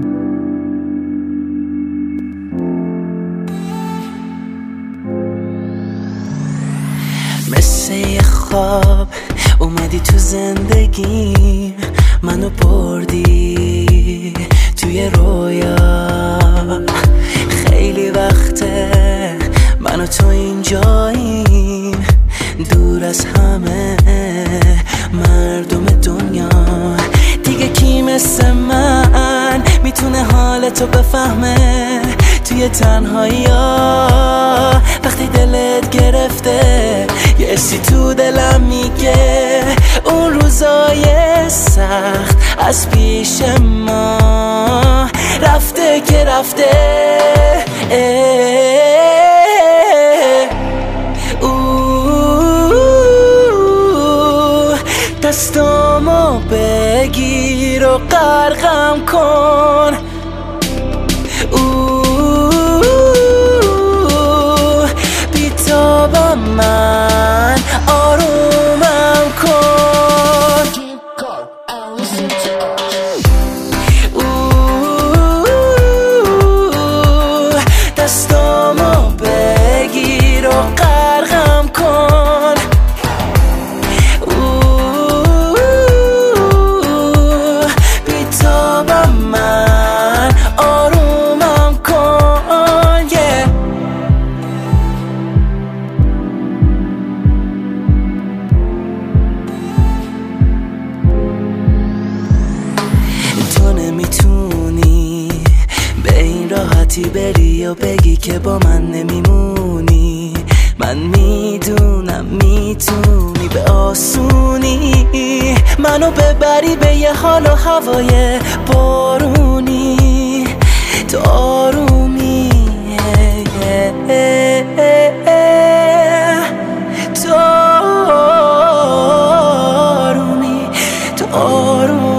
مثل یه خواب اومدی تو زندگیم، منو بردی توی رویا. خیلی وقته من و تو اینجاییم، دور از همه مردم دنیا. دیگه کی مثل من میتونه حالتو بفهمه توی تنهایی ها؟ وقتی دلت گرفته یه حسی تو دلم میگه اون روزای سخت از پیش ما رفته که رفته. دستامو بگیر و غرقم کن، بی‌تابم من آرومم کن. دستامو بگیر و غرقم کن، بی‌تابم من آرومم کن. تو نمیتونی به این راحتی بری و بگی که با من نمیمونی. من میدونم میتونی به آسونی منو ببری به یه حال و هوای بارونی. تو آرومی، تو آرومی، تو آرومی.